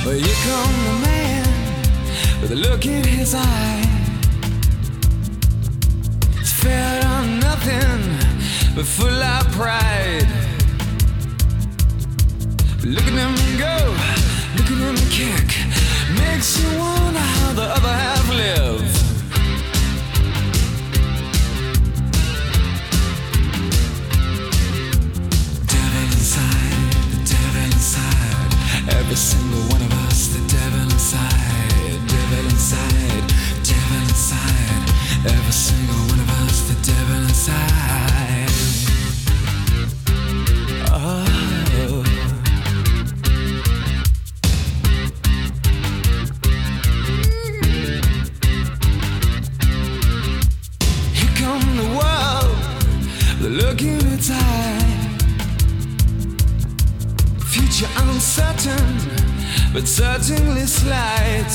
Well, here come the man with a look in his eye. It's fed on nothing but full of pride. Look at him go, look at him kick. Makes you wonder how the other half live. Devil inside, the devil inside. Every single one of us, the devil inside. Devil inside, devil inside. Every single one of us, the devil inside. Oh. Look in its eye. Future uncertain, but certainly slight.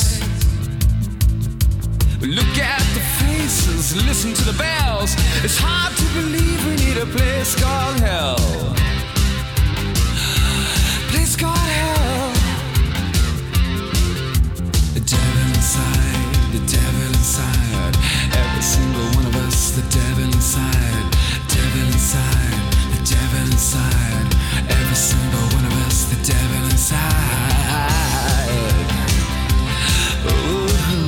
Look at the faces, listen to the bells. It's hard to believe we need a place called hell. Place called hell. The devil inside, the devil inside. Every single one of us, the devil inside. Devil inside, the devil inside. Every single one of us, the devil inside. Ooh.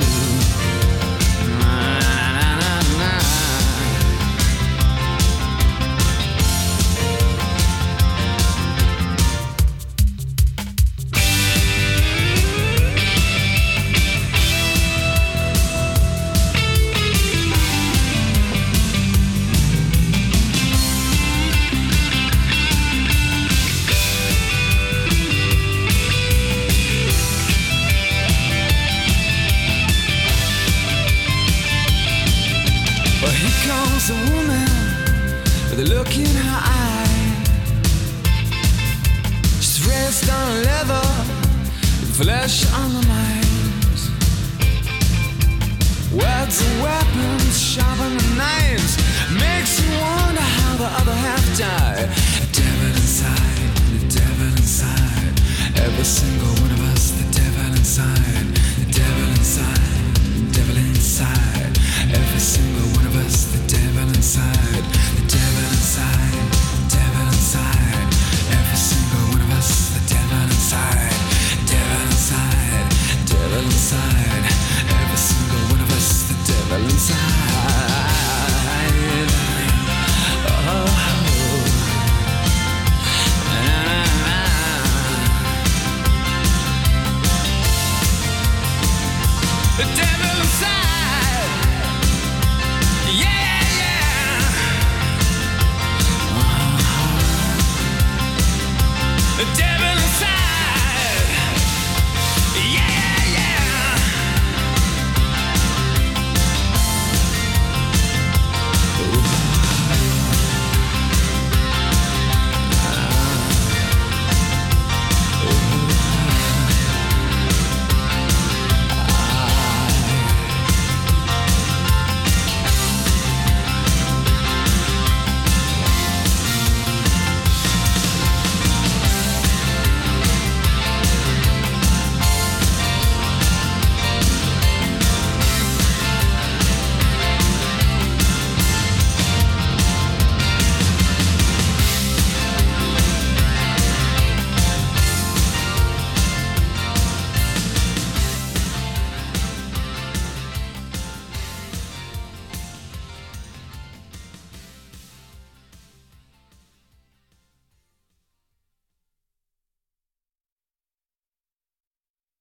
Na, na, na, na. A woman with a look in her eye. She's raised on leather, with flesh on the mind. Words are weapons, sharper than knives. Makes you wonder how the other half died. The devil inside, the devil inside. Every single one of us, the devil inside. The devil inside, the devil inside. Every single one of us, the devil inside. The devil inside, the devil inside. Every single one of us, the devil inside. Devil inside, devil inside. Every single one of us, the devil inside. Oh. The devil inside.